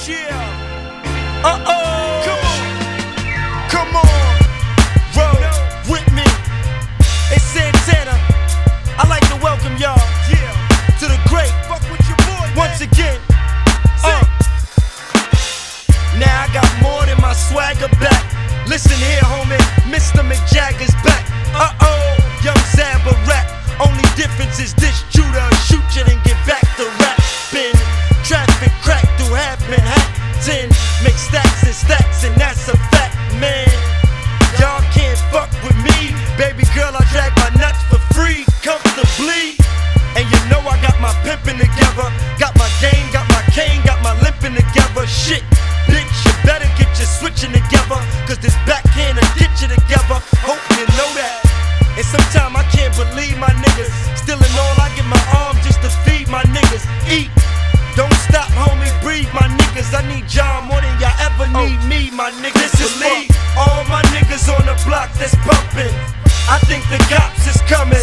Yeah. Come on. Come on. Roll with me. It's Santana. I'd like to welcome y'all to the great. Fuck with your boy, once again. Now I got more than my swagger back. Listen here, homie. Mr. McJagger's back. Young Zabba rap. Only difference is this shooter shoot you then get back to rapping. Traffic crack through half Manhattan. Make stacks and that's a fact, man. Y'all can't fuck with me. Baby girl, I drag my nuts for free, comfortably. And you know I got my pimpin' together. Got my game, got my cane, got my limpin' together. Shit, bitch, you better get your switching together, cause this backhand'll get you together. Hope you know that. And sometimes I can't believe my niggas stealing all I get my arm just to feed my niggas. Eat, don't stop, homie, breathe, my niggas. I need y'all more than y'all ever need me, my niggas. This is for all my niggas on the block that's bumpin'. I think the cops is coming.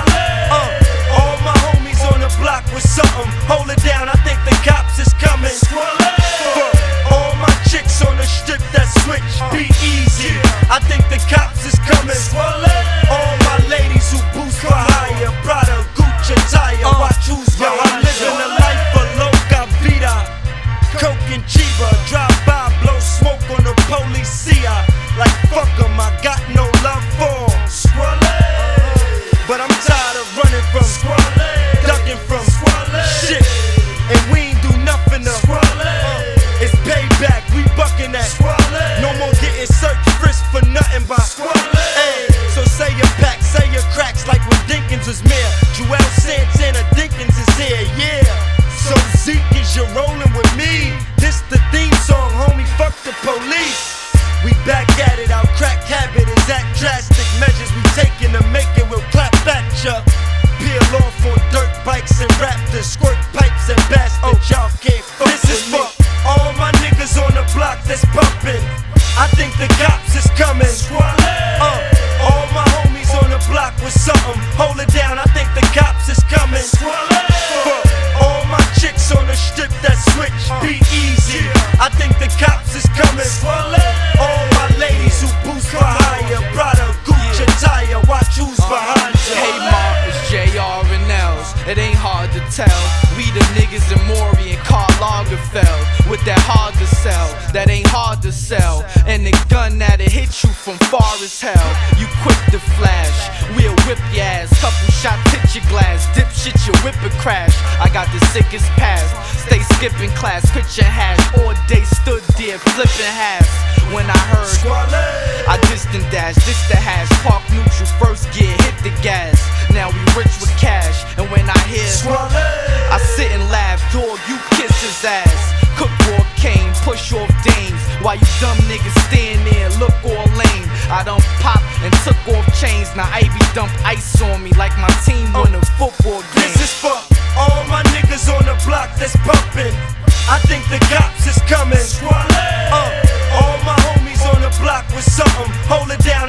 All my homies on the block with something. Hold it down, I think the cops is coming. For all my chicks on the strip that switch, be easy. I think the cops is coming. All my ladies who boost for higher, Prada, Gucci attire, watch who's behind. Yo, I'm living a life of loca vida, coke and chiba, drive by, blow smoke on the police. Like fuck 'em, I got no love for 'em. But I'm tired of running from, ducking from shit, and we ain't do nothing to. It's payback, we bucking that. No more getting searched, frisked for nothing but. So say your pack, say your cracks like when Dinkins was mayor. Joel Santana Dinkins is here, yeah. So Zeke, is you rolling with me? This the theme song, homie, fuck the police. We back at it, our crack habit is at drastic measures we taking to make it, we'll clap at ya. Peel off on dirt bikes and raptors, squirt pipes and bastards, y'all can't fuck with me. This is for all my niggas on the block that's bumpin'. I think the cops is coming. All my homies on the block with something. Hold it down, I think the cops is coming. For all my chicks on the strip that switch, be easy. I think the cops is coming. All my ladies who boost for higher, Prada, Gucci attire, watch who's behind you. Hey Ma, it's JR and L's. It ain't hard to tell. We the niggas in Maury and Karl Lagerfeld, with that hard to sell, that ain't hard to sell, and the gun that'll hit you from far as hell. You quick to flash, we'll whip your ass. Couple shots hit your glass, dipshit your whip and crash. I got the sickest pass, stay skipping class, picture hash. All day stood there flipping halves. When I heard, I distant dash, this the hash. Park neutral, first gear, hit the gas. Now we rich with cash, and when I hear, I sit and laugh, dog, you kiss his ass. Cook raw cane, push off dames, while you dumb niggas stand there and look all lame. I done pop and took off chains, now Ivy dump ice on me like my team won a football game. This is for all my niggas on the block that's bumpin'. I think the cops is coming. All my homies on the block with something. Hold it down.